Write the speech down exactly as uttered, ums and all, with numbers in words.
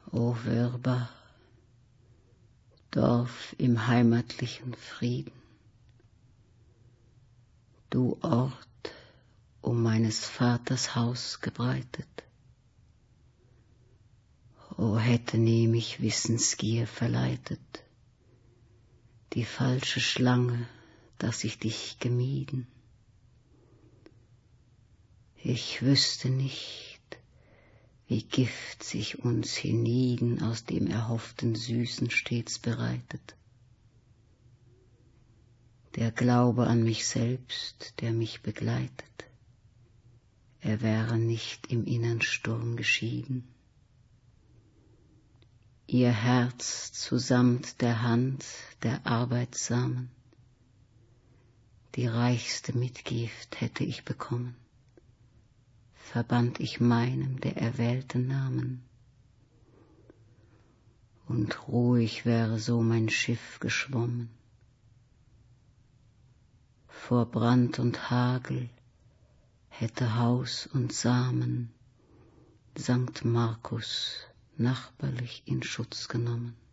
O Wirba, Dorf im heimatlichen Frieden, du Ort um meines Vaters Haus gebreitet, o hätte nie mich Wissensgier verleitet, die falsche Schlange, dass ich dich gemieden. Ich wüsste nicht, wie Gift sich uns hienieden aus dem erhofften Süßen stets bereitet. Der Glaube an mich selbst, der mich begleitet, er wäre nicht im innern Sturm geschieden. Ihr Herz zusamt der Hand der Arbeitsamen, die reichste Mitgift hätte ich bekommen, verband ich meinem der erwählten Namen, und ruhig wäre so mein Schiff geschwommen. Vor Brand und Hagel hätte Haus und Samen Sankt Markus nachbarlich in Schutz genommen.